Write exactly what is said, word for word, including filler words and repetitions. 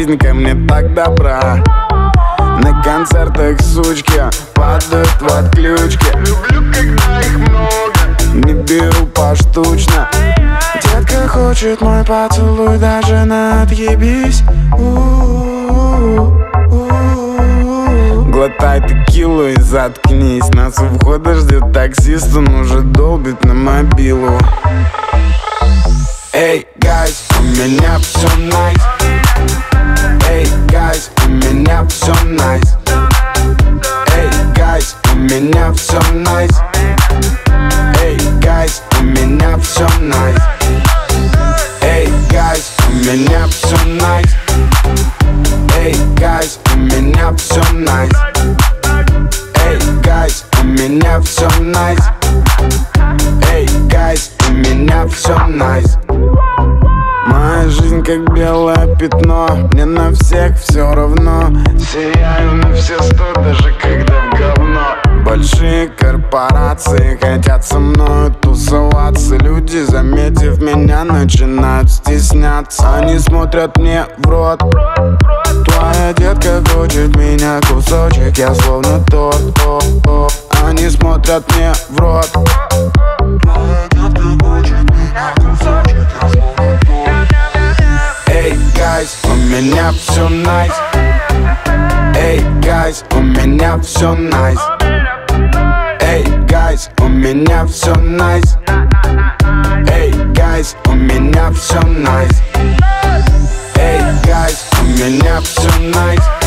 жизнь ко мне так добра. На концертах сучки падают в отключки. Люблю, когда их много, не беру поштучно. Детка хочет мой поцелуй даже на отъебись. Глотай текилу и заткнись. Нас у входа ждет таксист, он уже долбит на мобилу. Эй, гайз, у меня все найс. Эй, гайз, у меня все найс. Эй, гайз, у меня все найс. Эй, гайз, у меня все найс. Эй, гайз, у меня все найс. Эй, гайз, у меня все найс. Эй, гайз, у меня все найс. Эй, гайз, у меня все найс. Моя жизнь как белое пятно, мне на всех все равно. Сияю на все сто, даже когда в говно. Большие корпорации хотят со мной тусоваться. Люди, заметив меня, начинают стесняться. Они смотрят мне в рот. Твоя детка хочет меня кусочек, я словно торт. Они смотрят мне в рот. Твоя детка хочет меня кусочек, я словно торт. Эй, гайз, у меня все найс. Эй, гайз, у меня все найс. Эй, гайз, у меня все найс. Эй, гайз, у меня все найс. Эй, гайз, у меня все найс.